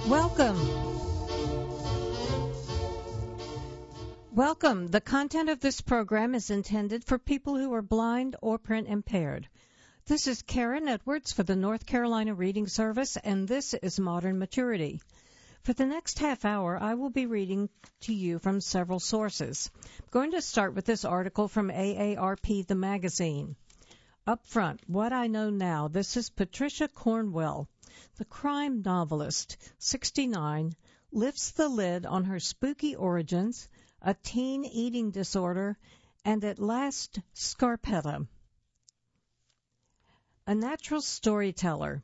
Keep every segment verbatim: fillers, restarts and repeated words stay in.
Welcome. Welcome. The content of this program is intended for people who are blind or print impaired. This is Karen Edwards for the North Carolina Reading Service, and this is Modern Maturity. For the next half hour, I will be reading to you from several sources. I'm going to start with this article from A A R P, the magazine. Up front, what I know now. This is Patricia Cornwell. The crime novelist, sixty-nine, lifts the lid on her spooky origins, a teen eating disorder, and at last, Scarpetta. A natural storyteller.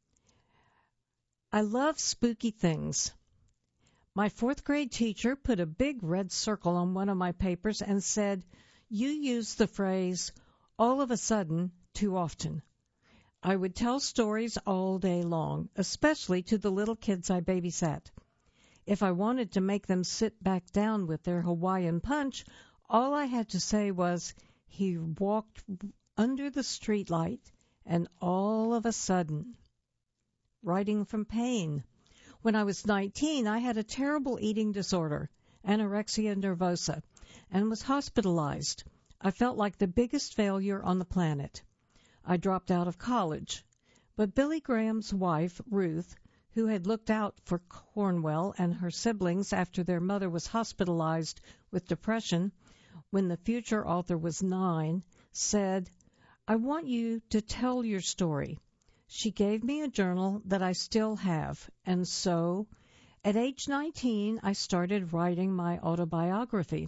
I love spooky things. My fourth grade teacher put a big red circle on one of my papers and said, "You use the phrase, all of a sudden, too often." I would tell stories all day long, especially to the little kids I babysat. If I wanted to make them sit back down with their Hawaiian punch, all I had to say was, "He walked under the streetlight, and all of a sudden." Writing from pain. When I was nineteen, I had a terrible eating disorder, anorexia nervosa, and was hospitalized. I felt like the biggest failure on the planet. I dropped out of college. But Billy Graham's wife, Ruth, who had looked out for Cornwell and her siblings after their mother was hospitalized with depression when the future author was nine, said, "I want you to tell your story." She gave me a journal that I still have, and so, at age nineteen, I started writing my autobiography.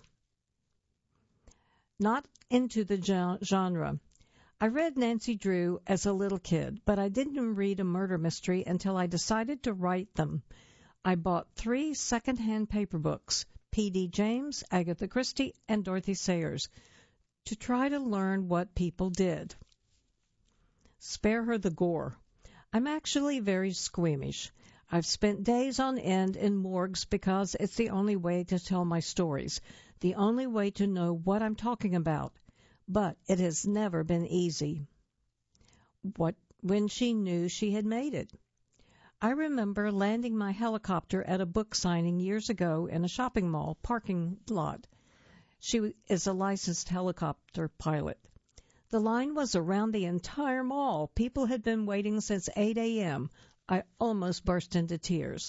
Not into the genre. I read Nancy Drew as a little kid, but I didn't read a murder mystery until I decided to write them. I bought three second-hand paper books, P D James, Agatha Christie, and Dorothy Sayers, to try to learn what people did. Spare her the gore. I'm actually very squeamish. I've spent days on end in morgues because it's the only way to tell my stories, the only way to know what I'm talking about. But it has never been easy. What when she knew she had made it? I remember landing my helicopter at a book signing years ago in a shopping mall parking lot. She is a licensed helicopter pilot. The line was around the entire mall. People had been waiting since eight a.m. I almost burst into tears.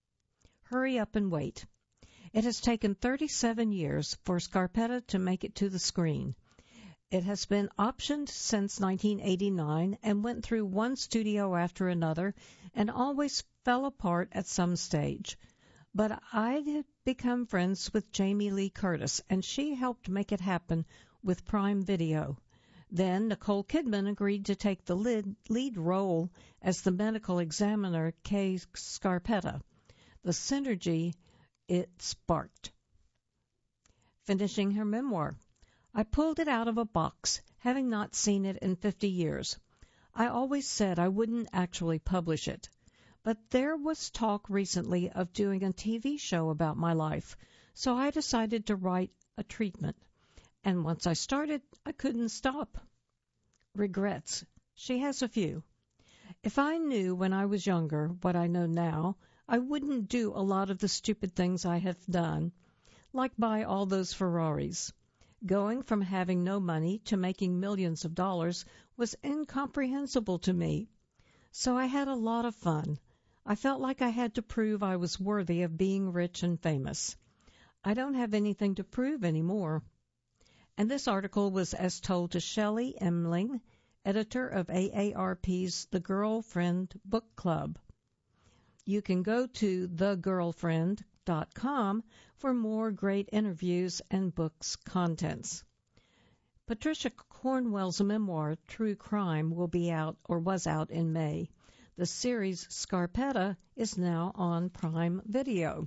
Hurry up and wait. It has taken thirty-seven years for Scarpetta to make it to the screen. It has been optioned since nineteen eighty-nine and went through one studio after another and always fell apart at some stage. But I had become friends with Jamie Lee Curtis, and she helped make it happen with Prime Video. Then Nicole Kidman agreed to take the lead, lead role as the medical examiner Kay Scarpetta. The synergy it sparked. Finishing her memoir. I pulled it out of a box, having not seen it in fifty years. I always said I wouldn't actually publish it. But there was talk recently of doing a T V show about my life, so I decided to write a treatment. And once I started, I couldn't stop. Regrets. She has a few. If I knew when I was younger what I know now, I wouldn't do a lot of the stupid things I have done, like buy all those Ferraris. Going from having no money to making millions of dollars was incomprehensible to me. So I had a lot of fun. I felt like I had to prove I was worthy of being rich and famous. I don't have anything to prove anymore. And this article was as told to Shelley Emling, editor of A A R P's The Girlfriend Book Club. You can go to the girlfriend dot com for more great interviews and books contents. Patricia Cornwell's memoir, True Crime, will be out or was out in May. The series Scarpetta is now on Prime Video.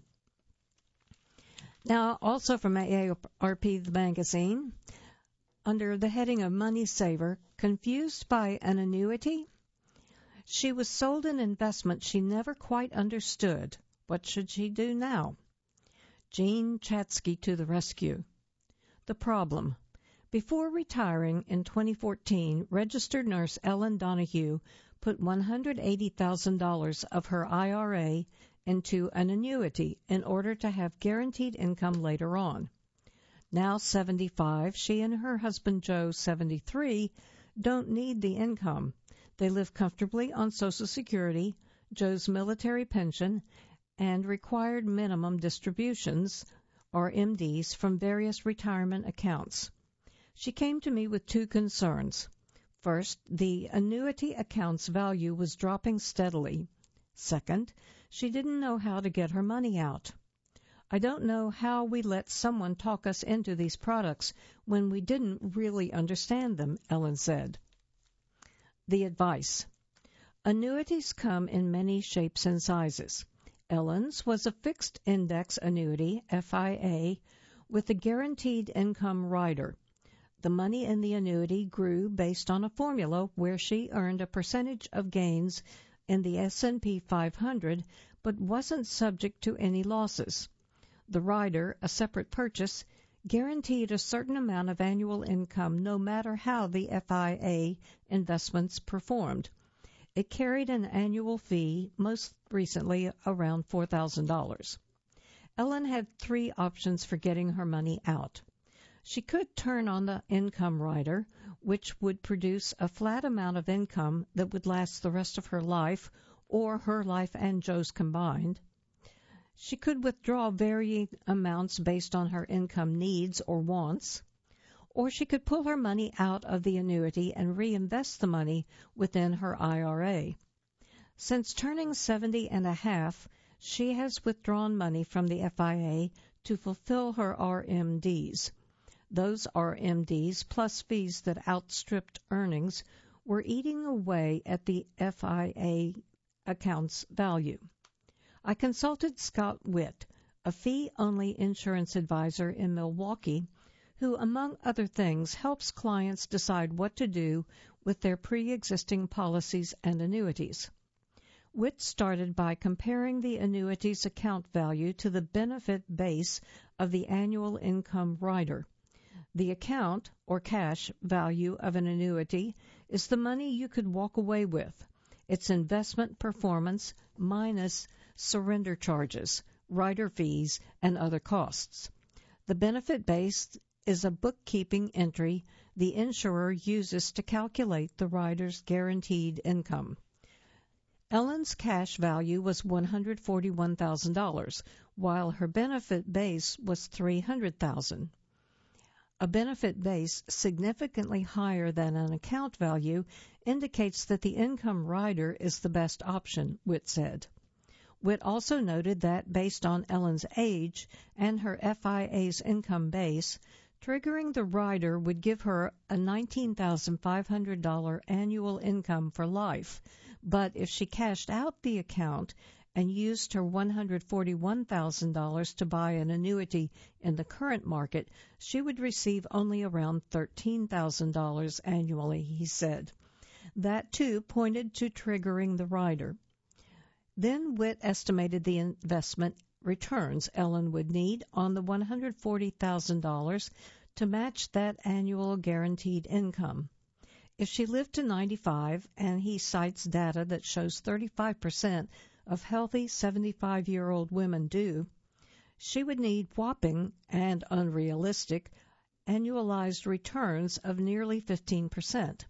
Now, also from A A R P, the magazine, under the heading of Money Saver, confused by an annuity? She was sold an investment she never quite understood. What should she do now? Jean Chatzky to the rescue. The problem. Before retiring in twenty fourteen, registered nurse Ellen Donahue put one hundred eighty thousand dollars of her I R A into an annuity in order to have guaranteed income later on. Now seventy-five, she and her husband Joe, seventy-three, don't need the income. They live comfortably on Social Security, Joe's military pension, and required minimum distributions, or M Ds, from various retirement accounts. She came to me with two concerns. First, the annuity account's value was dropping steadily. Second, she didn't know how to get her money out. I don't know how we let someone talk us into these products when we didn't really understand them, Ellen said. The advice. Annuities come in many shapes and sizes. Ellen's was a fixed index annuity, F I A, with a guaranteed income rider. The money in the annuity grew based on a formula where she earned a percentage of gains in the S and P five hundred but wasn't subject to any losses. The rider, a separate purchase, guaranteed a certain amount of annual income no matter how the F I A investments performed. It carried an annual fee, most recently around four thousand dollars. Ellen had three options for getting her money out. She could turn on the income rider, which would produce a flat amount of income that would last the rest of her life, or her life and Joe's combined. She could withdraw varying amounts based on her income needs or wants, or she could pull her money out of the annuity and reinvest the money within her I R A. Since turning seventy and a half, she has withdrawn money from the F I A to fulfill her R M Ds. Those R M Ds, plus fees that outstripped earnings, were eating away at the F I A account's value. I consulted Scott Witt, a fee-only insurance advisor in Milwaukee, who, among other things, helps clients decide what to do with their pre-existing policies and annuities. Witt started by comparing the annuity's account value to the benefit base of the annual income rider. The account, or cash, value of an annuity is the money you could walk away with. Its investment performance minus surrender charges, rider fees, and other costs. The benefit base is a bookkeeping entry the insurer uses to calculate the rider's guaranteed income. Ellen's cash value was one hundred forty-one thousand dollars, while her benefit base was three hundred thousand dollars. A benefit base significantly higher than an account value indicates that the income rider is the best option, Witt said. Witt also noted that, based on Ellen's age and her F I A's income base, triggering the rider would give her a nineteen thousand five hundred dollars annual income for life, but if she cashed out the account and used her one hundred forty-one thousand dollars to buy an annuity in the current market, she would receive only around thirteen thousand dollars annually, he said. That, too, pointed to triggering the rider. Then Witt estimated the investment returns Ellen would need on the one hundred forty thousand dollars to match that annual guaranteed income. If she lived to ninety-five, and he cites data that shows thirty-five percent of healthy seventy-five-year-old women do, she would need whopping and unrealistic annualized returns of nearly fifteen percent.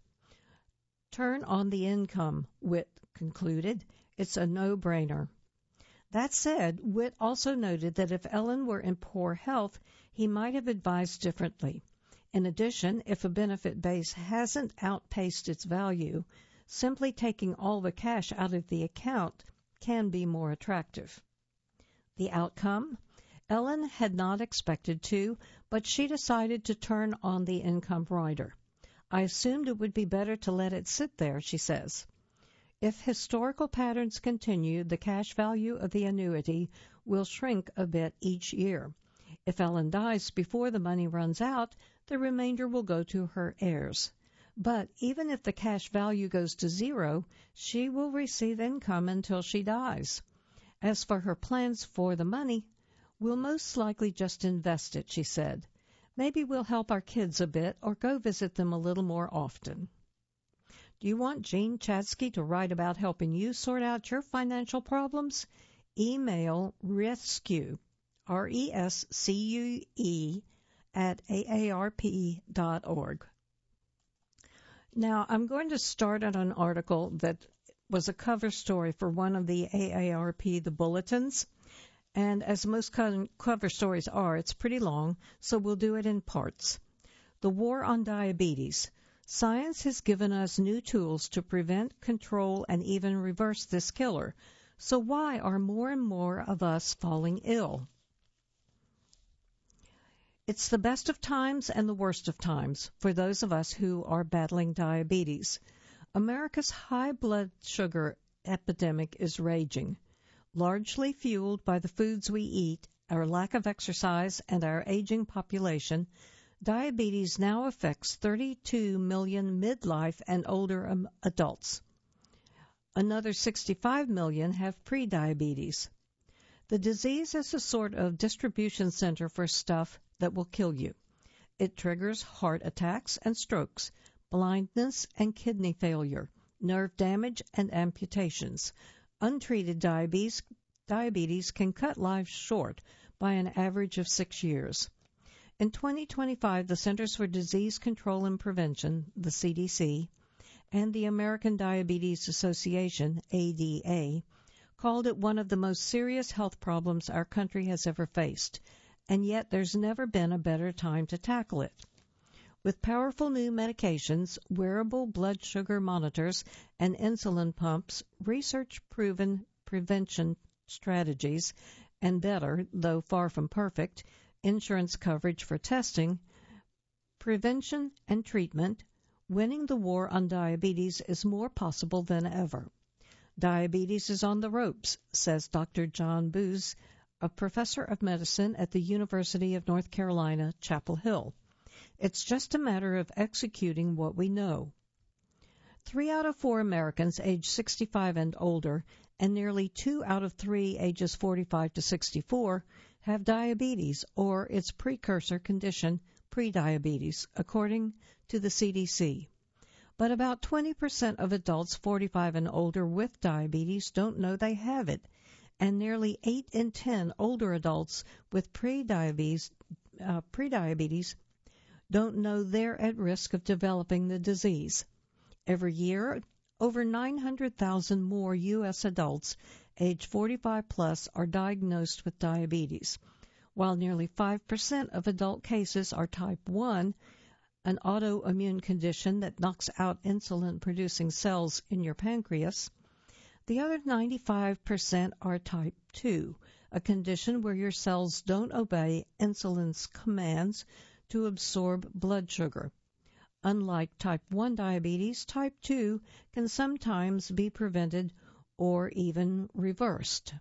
Turn on the income, Witt concluded. It's a no-brainer. That said, Witt also noted that if Ellen were in poor health, he might have advised differently. In addition, if a benefit base hasn't outpaced its value, simply taking all the cash out of the account can be more attractive. The outcome? Ellen had not expected to, but she decided to turn on the income rider. I assumed it would be better to let it sit there, she says. If historical patterns continue, the cash value of the annuity will shrink a bit each year. If Ellen dies before the money runs out, the remainder will go to her heirs. But even if the cash value goes to zero, she will receive income until she dies. As for her plans for the money, we'll most likely just invest it, she said. Maybe we'll help our kids a bit or go visit them a little more often. Do you want Jean Chadsky to write about helping you sort out your financial problems? email rescue, R E S C U E, at A A R P dot org. Now, I'm going to start on an article that was a cover story for one of the A A R P, the bulletins. And as most co- cover stories are, it's pretty long, so we'll do it in parts. The War on Diabetes. Science has given us new tools to prevent, control, and even reverse this killer. So why are more and more of us falling ill? It's the best of times and the worst of times for those of us who are battling diabetes. America's high blood sugar epidemic is raging, largely fueled by the foods we eat, our lack of exercise, and our aging population. Diabetes now affects thirty-two million midlife and older um, adults. Another sixty-five million have prediabetes. The disease is a sort of distribution center for stuff that will kill you. It triggers heart attacks and strokes, blindness and kidney failure, nerve damage and amputations. Untreated diabetes, diabetes can cut lives short by an average of six years. In twenty twenty-five, the Centers for Disease Control and Prevention, the C D C, and the American Diabetes Association, A D A, called it one of the most serious health problems our country has ever faced, and yet there's never been a better time to tackle it. With powerful new medications, wearable blood sugar monitors, and insulin pumps, research-proven prevention strategies, and better, though far from perfect, insurance coverage for testing, prevention and treatment, winning the war on diabetes is more possible than ever. Diabetes is on the ropes, says Doctor John Booz, a professor of medicine at the University of North Carolina, Chapel Hill. It's just a matter of executing what we know. Three out of four Americans age sixty-five and older, and nearly two out of three ages forty-five to sixty-four, have diabetes or its precursor condition, prediabetes, according to the C D C. But about twenty percent of adults forty-five and older with diabetes don't know they have it, and nearly eight in ten older adults with prediabetes, uh, prediabetes don't know they're at risk of developing the disease. Every year, over nine hundred thousand more U S adults age forty-five plus are diagnosed with diabetes, while nearly five percent of adult cases are type one, an autoimmune condition that knocks out insulin-producing cells in your pancreas. The other ninety-five percent are type two, a condition where your cells don't obey insulin's commands to absorb blood sugar. Unlike type one diabetes, type two can sometimes be prevented or even reversed.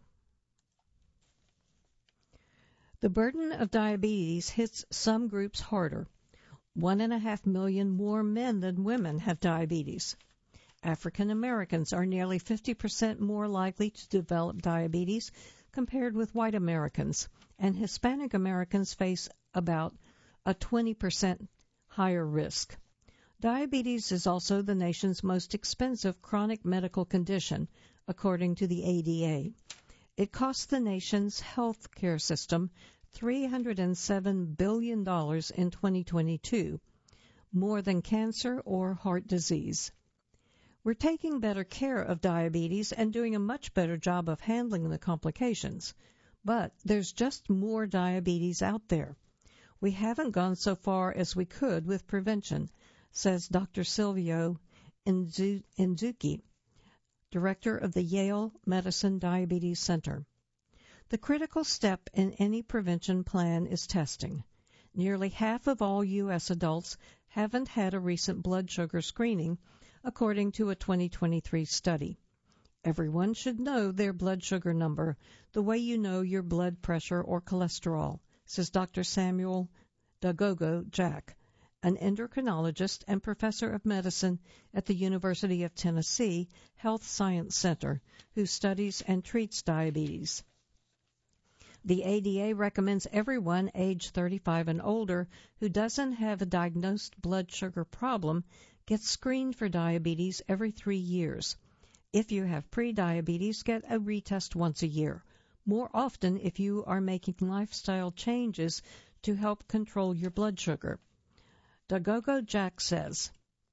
The burden of diabetes hits some groups harder. One and a half million more men than women have diabetes. African Americans are nearly fifty percent more likely to develop diabetes compared with white Americans, and Hispanic Americans face about a twenty percent higher risk. Diabetes is also the nation's most expensive chronic medical condition, according to the A D A. It costs the nation's health care system three hundred seven billion dollars in twenty twenty-two, more than cancer or heart disease. We're taking better care of diabetes and doing a much better job of handling the complications, but there's just more diabetes out there. We haven't gone so far as we could with prevention, says Doctor Silvio Inzuki, director of the Yale Medicine Diabetes Center. The critical step in any prevention plan is testing. Nearly half of all U S adults haven't had a recent blood sugar screening, according to a twenty twenty-three study. Everyone should know their blood sugar number, the way you know your blood pressure or cholesterol, says Doctor Samuel Dagogo Jack, an endocrinologist and professor of medicine at the University of Tennessee Health Science Center, who studies and treats diabetes. The A D A recommends everyone age thirty-five and older who doesn't have a diagnosed blood sugar problem get screened for diabetes every three years. If you have prediabetes, get a retest once a year. more often if you are making lifestyle changes to help control your blood sugar. Dagogo Jack says,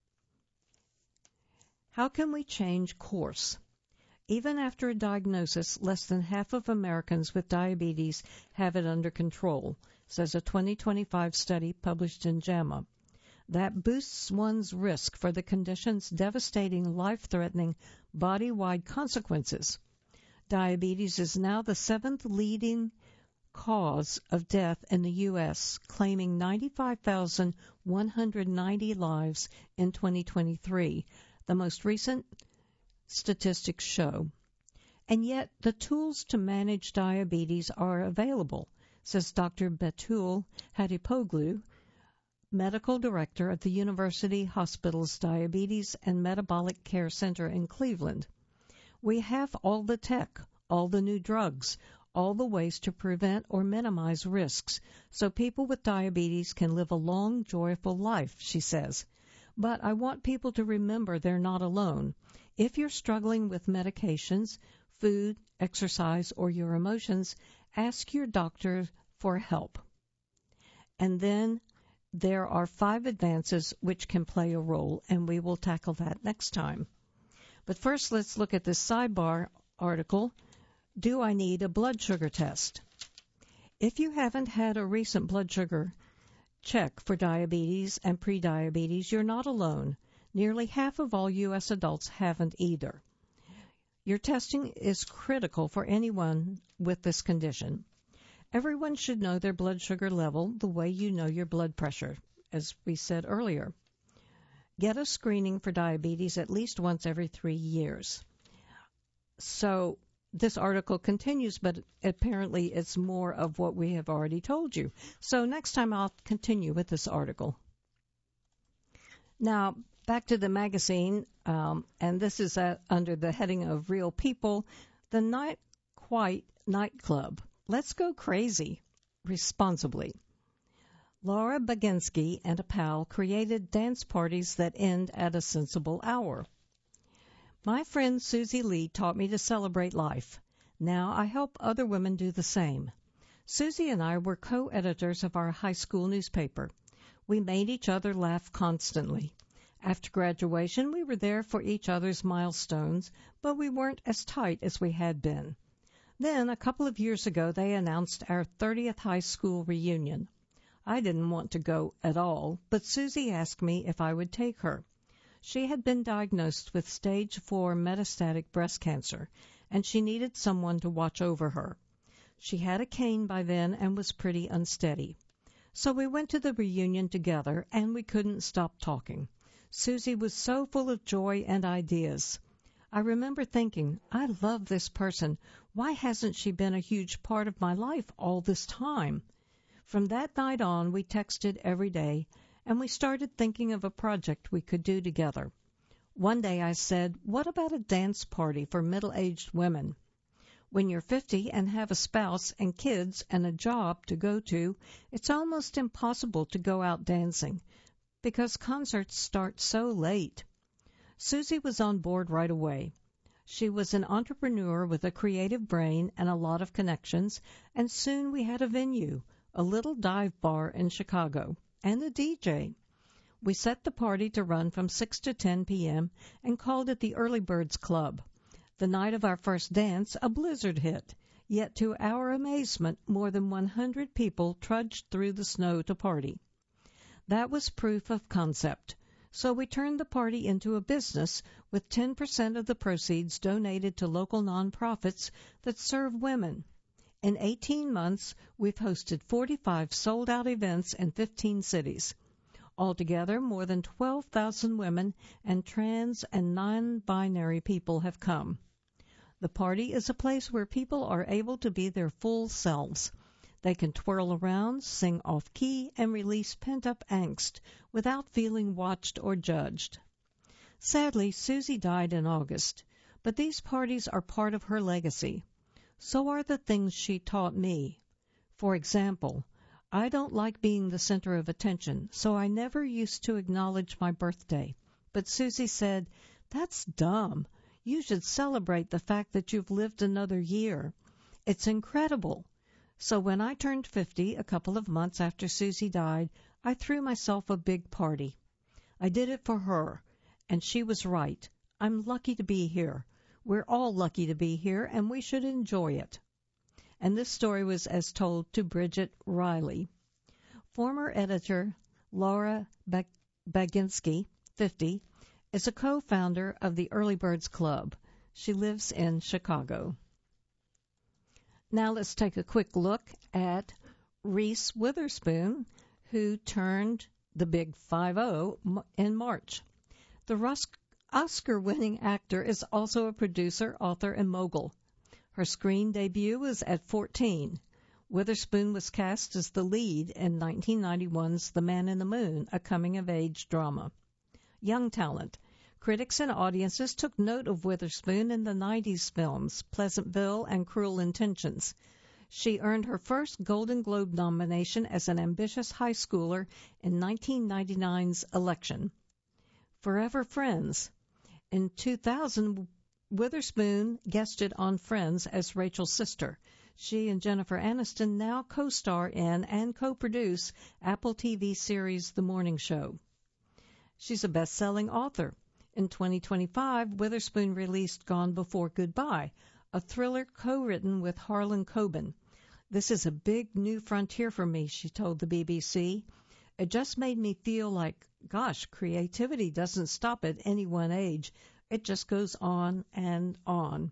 how can we change course? Even after a diagnosis, less than half of Americans with diabetes have it under control, says a twenty twenty-five study published in JAMA. That boosts one's risk for the condition's devastating, life-threatening, body-wide consequences. Diabetes is now the seventh leading cause of death in the U S, claiming ninety-five thousand one hundred ninety lives in twenty twenty-three, the most recent statistics show. And yet the tools to manage diabetes are available, says Doctor Betul Hadipoglu, medical director of the University Hospital's Diabetes and Metabolic Care Center in Cleveland. We have all the tech, all the new drugs, all the ways to prevent or minimize risks so people with diabetes can live a long, joyful life, she says. But I want people to remember they're not alone. If you're struggling with medications, food, exercise, or your emotions, ask your doctor for help. And then there are five advances which can play a role, and we will tackle that next time. But first, let's look at this sidebar article, Do I Need a Blood Sugar Test? If you haven't had a recent blood sugar check for diabetes and prediabetes, you're not alone. Nearly half of all U S adults haven't either. Your testing is critical for anyone with this condition. Everyone should know their blood sugar level the way you know your blood pressure, as we said earlier. Get a screening for diabetes at least once every three years. So this article continues, but apparently it's more of what we have already told you. So next time I'll continue with this article. Now, back to the magazine, um, and this is uh, under the heading of Real People, the Not Quite Nightclub. Let's go crazy responsibly. Laura Baginski and a pal created dance parties that end at a sensible hour. My friend Susie Lee taught me to celebrate life. Now I help other women do the same. Susie and I were co-editors of our high school newspaper. We made each other laugh constantly. After graduation, we were there for each other's milestones, but we weren't as tight as we had been. Then, a couple of years ago, they announced our thirtieth high school reunion. I didn't want to go at all, but Susie asked me if I would take her. She had been diagnosed with stage four metastatic breast cancer, and she needed someone to watch over her. She had a cane by then and was pretty unsteady. So we went to the reunion together, and we couldn't stop talking. Susie was so full of joy and ideas. I remember thinking, I love this person. Why hasn't she been a huge part of my life all this time? From that night on, we texted every day, and we started thinking of a project we could do together. One day I said, what about a dance party for middle-aged women? When you're fifty and have a spouse and kids and a job to go to, it's almost impossible to go out dancing because concerts start so late. Susie was on board right away. She was an entrepreneur with a creative brain and a lot of connections, and soon we had a venue, a little dive bar in Chicago, and a D J. We set the party to run from six to ten p.m. and called it the Early Birds Club. The night of our first dance, a blizzard hit, yet to our amazement, more than one hundred people trudged through the snow to party. That was proof of concept. So we turned the party into a business with ten percent of the proceeds donated to local nonprofits that serve women. In eighteen months, we've hosted forty-five sold-out events in fifteen cities. Altogether, more than twelve thousand women and trans and non-binary people have come. The party is a place where people are able to be their full selves. They can twirl around, sing off-key, and release pent-up angst without feeling watched or judged. Sadly, Susie died in August, but these parties are part of her legacy. So are the things she taught me. For example, I don't like being the center of attention, so I never used to acknowledge my birthday. But Susie said, "That's dumb. You should celebrate the fact that you've lived another year. It's incredible. So when I turned fifty, a couple of months after Susie died, I threw myself a big party. I did it for her, and she was right. I'm lucky to be here. We're all lucky to be here, and we should enjoy it. And this story was as told to Bridget Riley. Former editor Laura Baginski, fifty, is a co-founder of the Early Birds Club. She lives in Chicago. Now let's take a quick look at Reese Witherspoon, who turned the big five oh in March. The Oscar-winning actor is also a producer, author, and mogul. Her screen debut was at fourteen. Witherspoon was cast as the lead in nineteen ninety-one's The Man in the Moon, a coming-of-age drama. Young talent. Critics and audiences took note of Witherspoon in the nineties films Pleasantville and Cruel Intentions. She earned her first Golden Globe nomination as an ambitious high schooler in nineteen ninety-nine's Election. Forever Friends. In two thousand, Witherspoon guested on Friends as Rachel's sister. She and Jennifer Aniston now co-star in and co-produce Apple T V series The Morning Show. She's a best-selling author. In twenty twenty-five, Witherspoon released Gone Before Goodbye, a thriller co-written with Harlan Coben. This is a big new frontier for me, she told the B B C. It just made me feel like, gosh, creativity doesn't stop at any one age. It just goes on and on.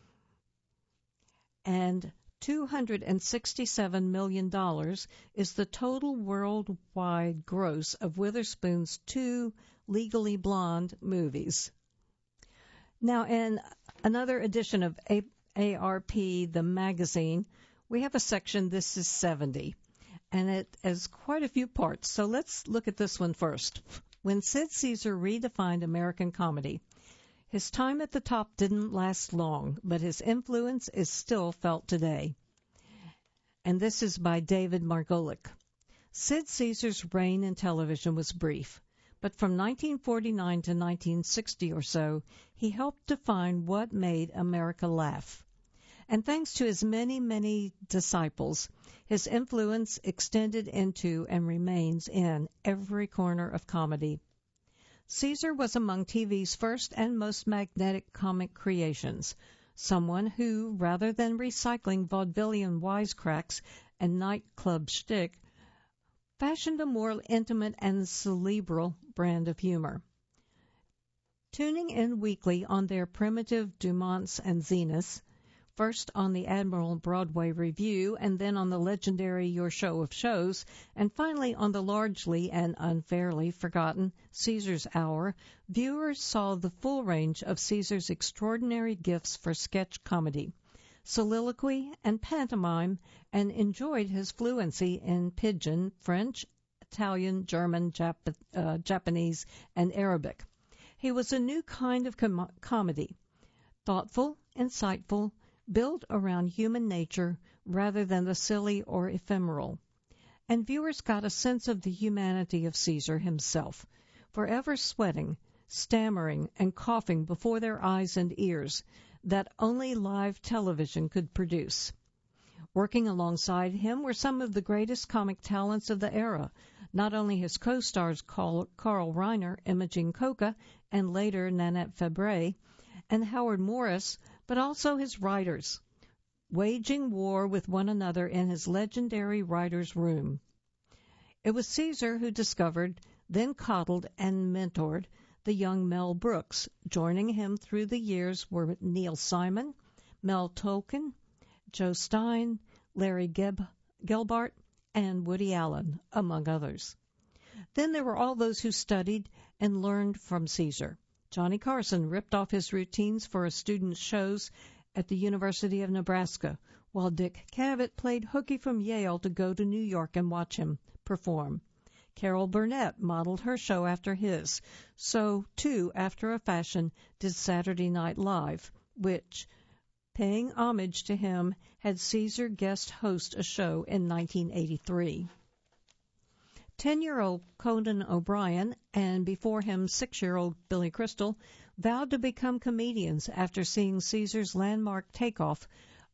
And two hundred sixty-seven million dollars is the total worldwide gross of Witherspoon's two Legally Blonde movies. Now, in another edition of A R P, the magazine, we have a section, This is seventy, and it has quite a few parts. So let's look at this one first. When Sid Caesar redefined American comedy, his time at the top didn't last long, but his influence is still felt today. And this is by David Margolick. Sid Caesar's reign in television was brief, but from nineteen forty-nine to nineteen sixty or so, he helped define what made America laugh. And thanks to his many, many disciples, his influence extended into and remains in every corner of comedy. Caesar was among T V's first and most magnetic comic creations, someone who, rather than recycling vaudevillian wisecracks and nightclub shtick, fashioned a more intimate and cerebral brand of humor. Tuning in weekly on their primitive Dumonts and Zeniths, first on the Admiral Broadway Review, and then on the legendary Your Show of Shows, and finally on the largely and unfairly forgotten Caesar's Hour, viewers saw the full range of Caesar's extraordinary gifts for sketch comedy, soliloquy, and pantomime, and enjoyed his fluency in Pidgin, French, Italian, German, Jap- uh, Japanese, and Arabic. He was a new kind of com- comedy, thoughtful, insightful, built around human nature rather than the silly or ephemeral. And viewers got a sense of the humanity of Caesar himself, forever sweating, stammering, and coughing before their eyes and ears that only live television could produce. Working alongside him were some of the greatest comic talents of the era, not only his co-stars Carl, Carl Reiner, Imogene Coca, and later Nanette Fabray, and Howard Morris, but also his writers, waging war with one another in his legendary writer's room. It was Caesar who discovered, then coddled and mentored the young Mel Brooks. Joining him through the years were Neil Simon, Mel Tolkien, Joe Stein, Larry Geb- Gelbart, and Woody Allen, among others. Then there were all those who studied and learned from Caesar. Johnny Carson ripped off his routines for a student's shows at the University of Nebraska, while Dick Cavett played hooky from Yale to go to New York and watch him perform. Carol Burnett modeled her show after his. So, too, after a fashion, did Saturday Night Live, which, paying homage to him, had Caesar guest host a show in nineteen eighty-three. Ten-year-old Conan O'Brien and before him six-year-old Billy Crystal vowed to become comedians after seeing Caesar's landmark takeoff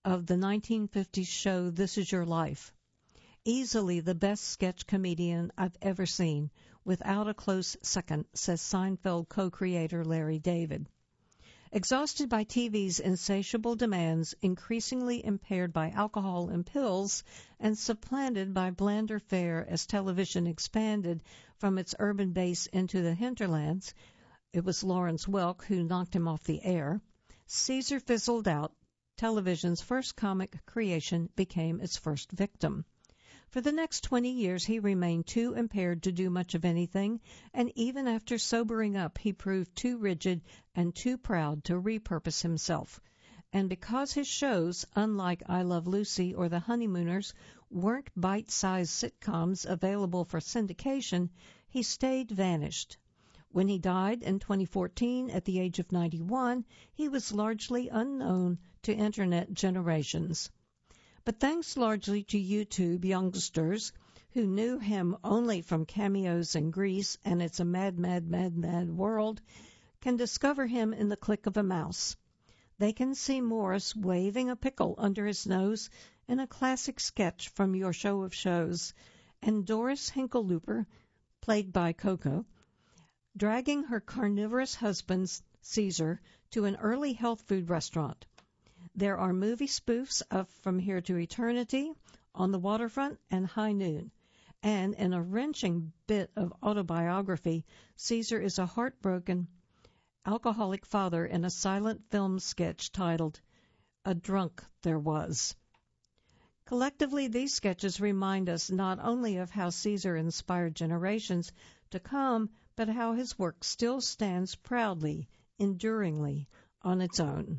of the nineteen fifties show This Is Your Life. Easily the best sketch comedian I've ever seen, without a close second, says Seinfeld co-creator Larry David. Exhausted by T V's insatiable demands, increasingly impaired by alcohol and pills, and supplanted by blander fare as television expanded from its urban base into the hinterlands, it was Lawrence Welk who knocked him off the air, Caesar fizzled out. Television's first comic creation became its first victim. For the next twenty years he remained too impaired to do much of anything, and even after sobering up he proved too rigid and too proud to repurpose himself. And because his shows, unlike I Love Lucy or The Honeymooners, weren't bite-sized sitcoms available for syndication, he stayed vanished. When he died in twenty fourteen at the age of ninety-one, he was largely unknown to Internet generations. But thanks largely to YouTube youngsters who knew him only from cameos in Grease and It's a Mad, Mad, Mad, Mad World, can discover him in the click of a mouse. They can see Morris waving a pickle under his nose in a classic sketch from Your Show of Shows, and Doris Hincklelooper, played by Coco, dragging her carnivorous husband, Caesar, to an early health food restaurant. There are movie spoofs of From Here to Eternity, On the Waterfront, and High Noon. And in a wrenching bit of autobiography, Caesar is a heartbroken, alcoholic father in a silent film sketch titled A Drunk There Was. Collectively, these sketches remind us not only of how Caesar inspired generations to come, but how his work still stands proudly, enduringly, on its own.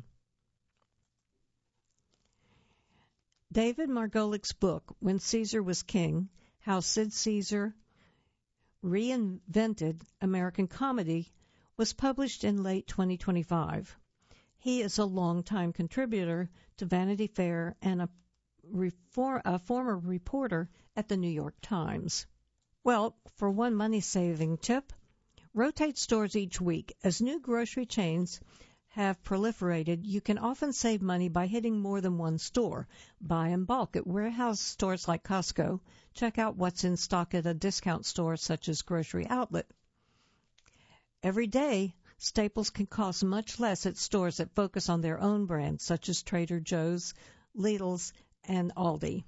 David Margolik's book, When Caesar Was King, How Sid Caesar Reinvented American Comedy, was published in late twenty twenty-five. He is a longtime contributor to Vanity Fair and a, reform, a former reporter at the New York Times. Well, for one money-saving tip, rotate stores each week. As new grocery chains have proliferated, you can often save money by hitting more than one store. Buy in bulk at warehouse stores like Costco. Check out what's in stock at a discount store such as Grocery Outlet. Every day, staples can cost much less at stores that focus on their own brands, such as Trader Joe's, Lidl's, and Aldi.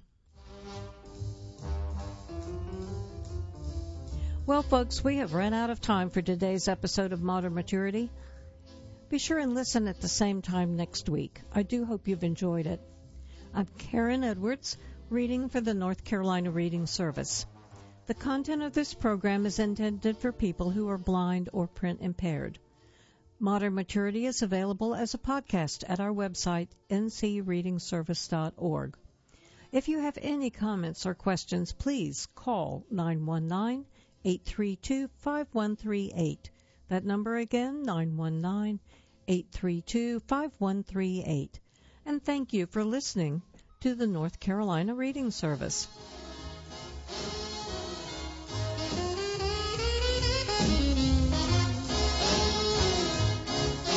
Well, folks, we have run out of time for today's episode of Modern Maturity. Be sure and listen at the same time next week. I do hope you've enjoyed it. I'm Karen Edwards, reading for the North Carolina Reading Service. The content of this program is intended for people who are blind or print impaired. Modern Maturity is available as a podcast at our website, n c reading service dot org. If you have any comments or questions, please call nine one nine, eight three two, five one three eight. That number again, nine one nine, eight three two, five one three eight. And thank you for listening to the North Carolina Reading Service.